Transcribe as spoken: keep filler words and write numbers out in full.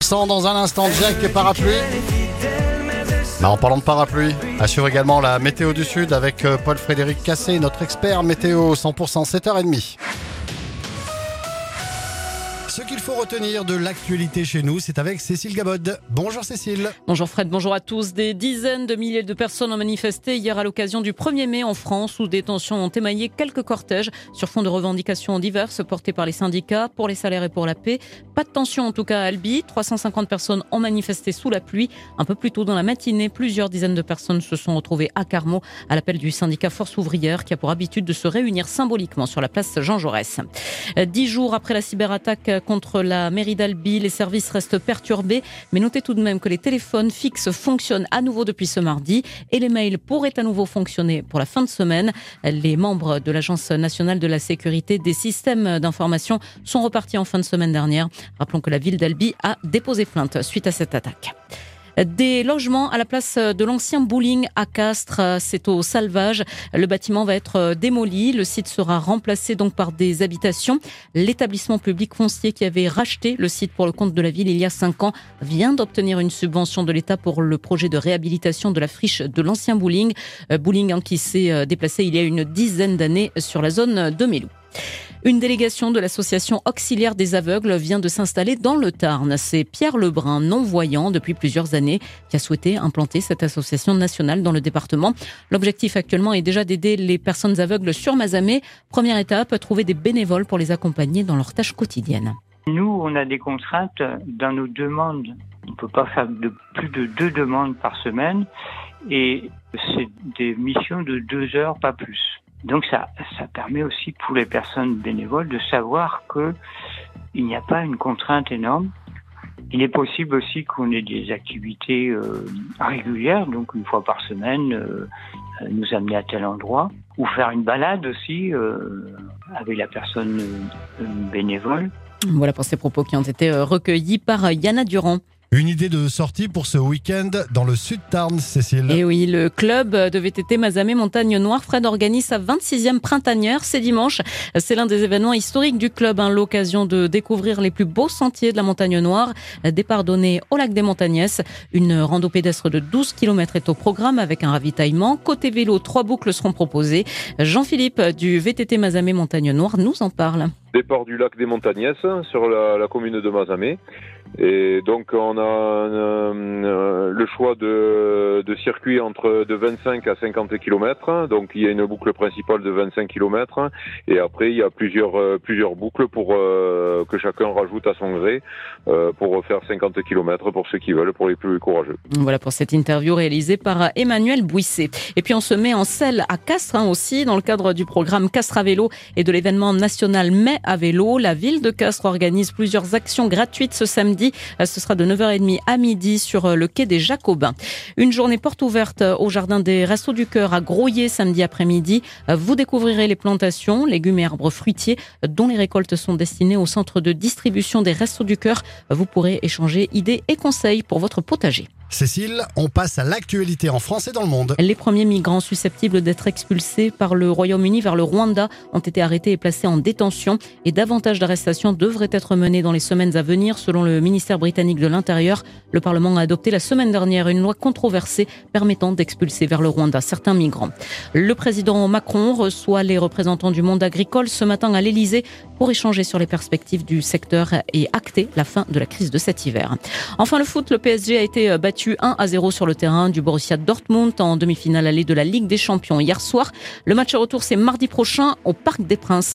cent dans un instant, Jack parapluie. Bah, en parlant de parapluie, assure également la météo du Sud avec Paul-Frédéric Cassé, notre expert météo cent pour cent, sept heures trente. Ce qu'il faut retenir de l'actualité chez nous, c'est avec Cécile Gabod. Bonjour Cécile. Bonjour Fred, bonjour à tous. Des dizaines de milliers de personnes ont manifesté hier à l'occasion du premier mai en France, où des tensions ont émaillé quelques cortèges sur fond de revendications diverses portées par les syndicats pour les salaires et pour la paix. Pas de tension en tout cas à Albi. trois cent cinquante personnes ont manifesté sous la pluie. Un peu plus tôt dans la matinée, plusieurs dizaines de personnes se sont retrouvées à Carmaux à l'appel du syndicat Force ouvrière qui a pour habitude de se réunir symboliquement sur la place Jean Jaurès. Dix jours après la cyberattaque contre la mairie d'Albi, les services restent perturbés, mais notez tout de même que les téléphones fixes fonctionnent à nouveau depuis ce mardi et les mails pourraient à nouveau fonctionner pour la fin de semaine. Les membres de l'Agence nationale de la sécurité des systèmes d'information sont repartis en fin de semaine dernière. Rappelons que la ville d'Albi a déposé plainte suite à cette attaque. Des logements à la place de l'ancien bowling à Castres, c'est au Salvage. Le bâtiment va être démoli. Le site sera remplacé donc par des habitations. L'établissement public foncier qui avait racheté le site pour le compte de la ville il y a cinq ans vient d'obtenir une subvention de l'État pour le projet de réhabilitation de la friche de l'ancien bowling. Bowling hein, qui s'est déplacé il y a une dizaine d'années sur la zone de Mélou. Une délégation de l'association auxiliaire des aveugles vient de s'installer dans le Tarn. C'est Pierre Lebrun, non-voyant depuis plusieurs années, qui a souhaité implanter cette association nationale dans le département. L'objectif actuellement est déjà d'aider les personnes aveugles sur Mazamet. Première étape, trouver des bénévoles pour les accompagner dans leurs tâches quotidiennes. Nous, on a des contraintes dans nos demandes. On ne peut pas faire de plus de deux demandes par semaine et c'est des missions de deux heures, pas plus. Donc ça, ça permet aussi pour les personnes bénévoles de savoir que il n'y a pas une contrainte énorme. Il est possible aussi qu'on ait des activités euh, régulières, donc une fois par semaine, euh, nous amener à tel endroit, ou faire une balade aussi euh, avec la personne euh, bénévole. Voilà pour ces propos qui ont été recueillis par Yana Durand. Une idée de sortie pour ce week-end dans le Sud Tarn, Cécile. Et oui, le club de V T T Mazamet Montagne Noire, Fred, organise sa vingt-sixième printanière. C'est dimanche. C'est l'un des événements historiques du club, hein, l'occasion de découvrir les plus beaux sentiers de la Montagne Noire. Départ donné au lac des Montagnès. Une rando pédestre de douze kilomètres est au programme avec un ravitaillement. Côté vélo, trois boucles seront proposées. Jean-Philippe du V T T Mazamet Montagne Noire nous en parle. Départ du lac des Montagnès sur la, la commune de Mazamet. Et donc on a euh, le choix de, de circuits entre de vingt-cinq à cinquante kilomètres. Donc il y a une boucle principale de vingt-cinq kilomètres et après il y a plusieurs euh, plusieurs boucles pour euh, que chacun rajoute à son gré euh, pour faire cinquante kilomètres pour ceux qui veulent, pour les plus courageux. Voilà pour cette interview réalisée par Emmanuel Bouisset. Et puis on se met en selle à Castres hein, aussi dans le cadre du programme Castres à vélo et de l'événement national Mai à vélo. La ville de Castres organise plusieurs actions gratuites ce samedi. Ce sera de neuf heures trente à midi sur le quai des Jacobins. Une journée porte ouverte au jardin des Restos du Cœur à Groyer samedi après-midi. Vous découvrirez les plantations, légumes et arbres fruitiers dont les récoltes sont destinées au centre de distribution des Restos du Cœur. Vous pourrez échanger idées et conseils pour votre potager. Cécile, on passe à l'actualité en France et dans le monde. Les premiers migrants susceptibles d'être expulsés par le Royaume-Uni vers le Rwanda ont été arrêtés et placés en détention et davantage d'arrestations devraient être menées dans les semaines à venir selon le ministère britannique de l'Intérieur. Le Parlement a adopté la semaine dernière une loi controversée permettant d'expulser vers le Rwanda certains migrants. Le président Macron reçoit les représentants du monde agricole ce matin à l'Elysée pour échanger sur les perspectives du secteur et acter la fin de la crise de cet hiver. Enfin le foot, le P S G a été battu un à zéro sur le terrain du Borussia Dortmund en demi-finale allée de la Ligue des Champions hier soir. Le match retour c'est mardi prochain au Parc des Princes.